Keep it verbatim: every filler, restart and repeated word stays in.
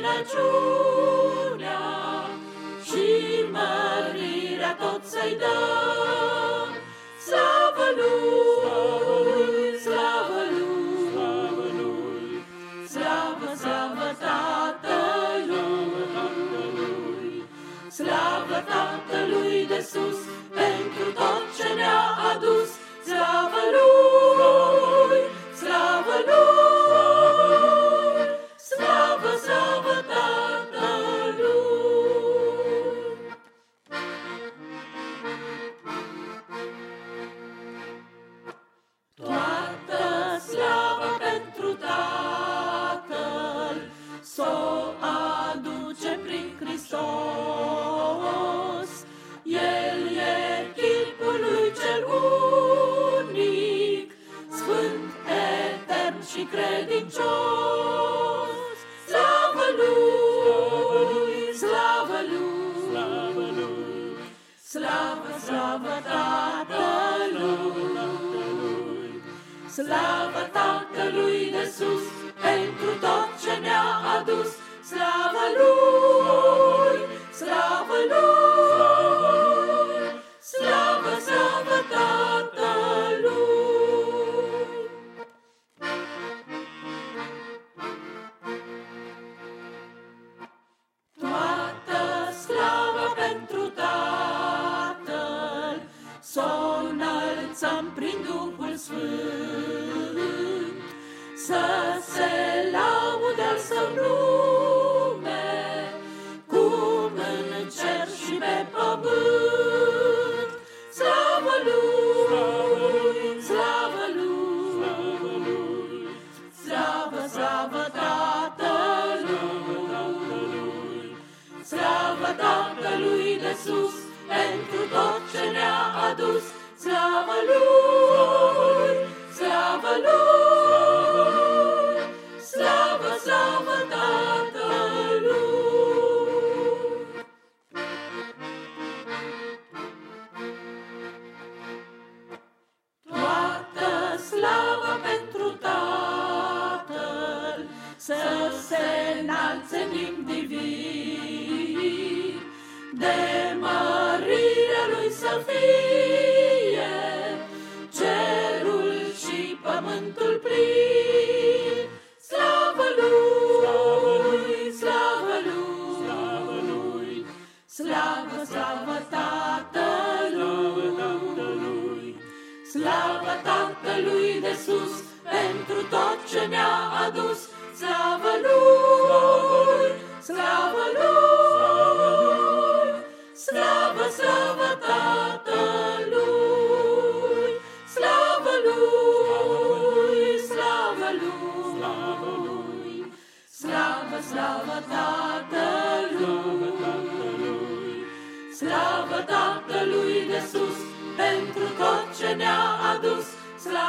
rugăciunea și mărirea tot să-i dăm. Slavă Lui, slavă Lui, slavă, slavă Tatălui, slavă Tatălui de sus pentru tot ce ne-a adus. Slavă Lui, slavă Lui, slavă, slavă Tatălui. Toată slava pentru Tatăl s-o aduce prin Hristos. El e chipul lui cel unic, sfânt, etern și credincios. Slavă Lui, slavă Lui, slavă, slavă Tatălui, slavă Tatălui de sus pentru tot ce ne-a adus. Slavă Lui, slavă Lui, slavă, slavă Tatălui. Toată slava pentru Tatăl s-o înălțăm prin Duhul Sfânt, să se laude al Său nume, cum în cer și pe pământ. Slavă Lui, slavă Lui, slavă, slavă Tatălui, slavă Tatălui de sus pentru tot ce ne-a adus. Slavă Lui, slavă Lui, slavă, slavă Tatălui. Toată slava pentru Tatăl să se înalțe în limb divin, de mărirea Lui să fie cerul și pământul plin. Slavă Lui, slavă Lui, slavă, slavă Tatălui, slavă Tatălui de sus pentru tot ce ne-a adus. Slavă Lui, slavă Lui, slavă, slavă Tatălui, slavă Lui, slavă Lui, slavă, slavă Tatălui, slavă Tatălui de sus pentru tot ce ne-a adus. Slavă